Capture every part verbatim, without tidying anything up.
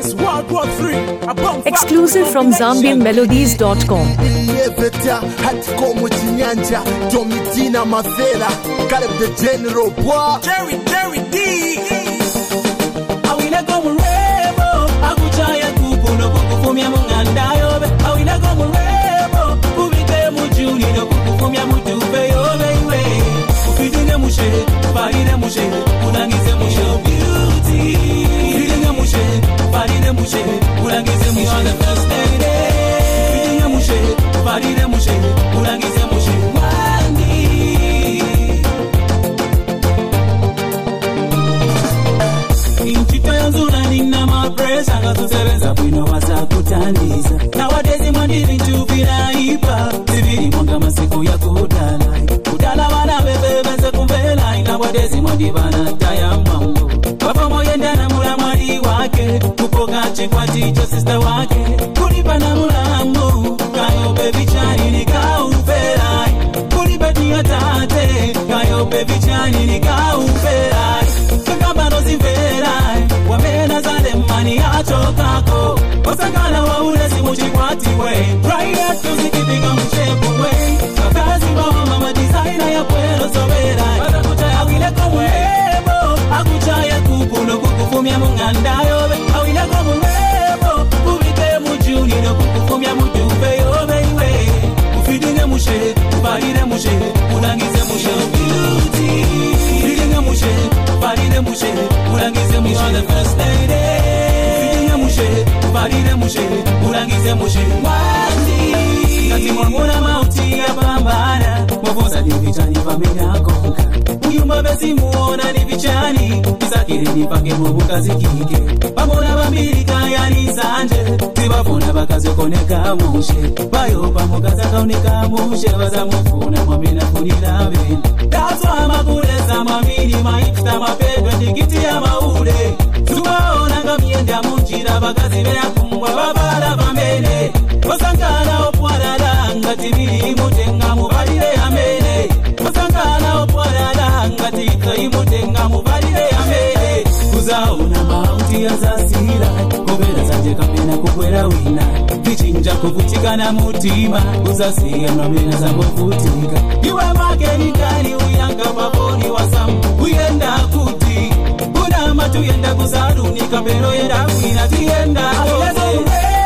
Exclusive from zambian melodies dot com. Domitina Mafela, Caleb the General, boy. Jerry, Jerry D. Awina go murebo, akuchaya kukuno kukufumya mungandayo. Awina go murebo, kubite mujuni no kukufumya mutube yobe iwe. Ufidinge mushe, parine mushe, unangize mushe beauty. Ufidinge mushe, parine mushe, unangize mushe on the first day. Ufidinge mushe, parine mushe, unangize mushe. Sanga tusebenza bwino basakutandiza nawadezi mwandiri ntubira ipa zibiri mwanga masiku ya kudala kudala bana bebe benze kumvela nawadezi mwandibana taya mambo baba moyenda na mulamari wake kupoka chikwa chicho sister wake kulipa na mulambo kayo baby chani nikaupela kulipa tia tate kayo baby chani nikaupela kama nozivela wamena zale mani achokako osangana wa ule simuchikwati we right up to zikipiga mshepu we kazi wa mama designer ya kwelo sobera watakuchaya awile komwebo akuchaya kupuno kukufumia mungandayo awile komwebo kubike mujuni no kukufumia mujube yobe iwe ufidinge mushe ubarire mushe unangize mushe beauty ufidinge mushe ubarire mushe unangize mushe on the first lady ufidinge mushe ubarire mushe unangize mushe wandi kati mwangona mauti ya pambana mwafosa ni vichani pamenya konka uyumba besi muona ni vichani isakiri nipake mwabuka zikike pamona bambiri kaya ni sanje tibafuna bakazi koneka mushe bayo pamukaza kauneka mushe baza mufuna mwamina funila bini that's why makuleza mamini maikta mapedwe ndikiti ya maule tuwaona ngamienda munjira bakazi bea kumwa babala bambene osangana opwarala ngati bili mutenga mubalire amene osangana opwarala ngati kai mutenga mubalire amene kuzaona mauti ya zasira kobera zanje kamena kukwera wina vichinja kuvutikana mutima uzasiya nomena zango vutika iwe makeni kani uyanga baboni wasamu uyenda kuti una matu yenda kuzaruni kapero yenda wina tienda kote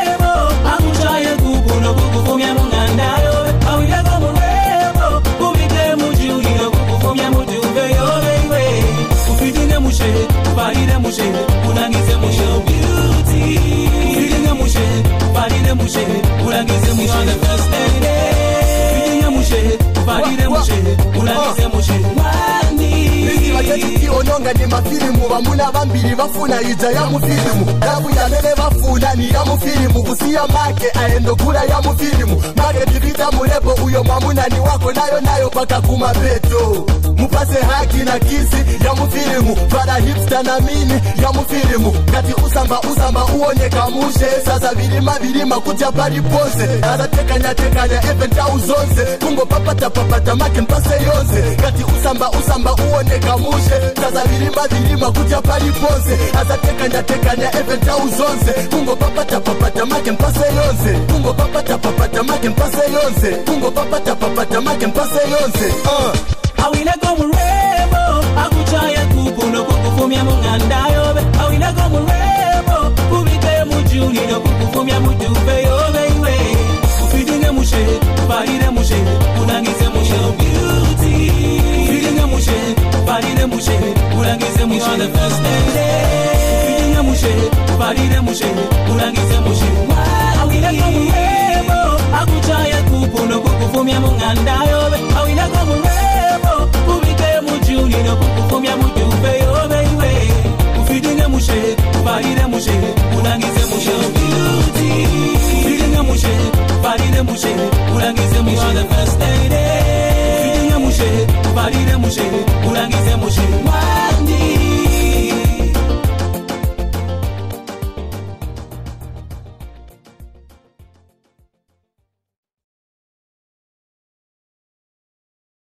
akuchaye kukuno kukufumya mungandayo awile go murebo kubike mujuni no kukufumya mujube yobe iwe ufidinge mushe ubarire mushe unangize mushe beauty ufidinge mushe ubarire mushe unangize mushe on the first day ufidinge mushe ubarire mushe unangize mushe wandi Bageti ononga ni mafilimu bamuna bambiri bafuna ija ya mufilimu dabu ya lele bafuna ni ya mufilimu kusiya make aendo kula ya mufilimu make divita murebo uyo mamuna ni wako nayo nayo paka kumabeto mupase haki na kisi ya mufilimu para hipster na mini ya mufilimu kati usamba usamba uonye kamushe sasa vilima vilima kuja pari pose aza tekanya tekanya eventa uzonze kungo papata papata make mpase yonze kati usamba usamba uonye kamushe sasa vilima vilima kuja pari pose aza tekanya tekanya eventa uzonze kungo papata papata make mpase yonze kungo papata papata make mpase yonze kungo papata papata make mpase yonze uh. awile go murebo akuchaya kukuno kukufumya mungandayo awile go murebo kubike mujuni no kukufumya mujube yobe iwe ufidinge mushe ubarire mushe unangize mushe beauty ufidinge mushe ubarire mushe unangize mushe on the first day ufidinge mushe ubarire mushe unangize mushe awile go murebo akuchaya kukuno kukufumya mungandayo awile go murebo kubike mujuni no kukufumya mujube yobe iwe ufidinge mushe ubarire mushe unangize mushe beauty ufidinge mushe ubarire mushe unangize mushe on the first day ufidinge mushe ubarire mushe unangize mushe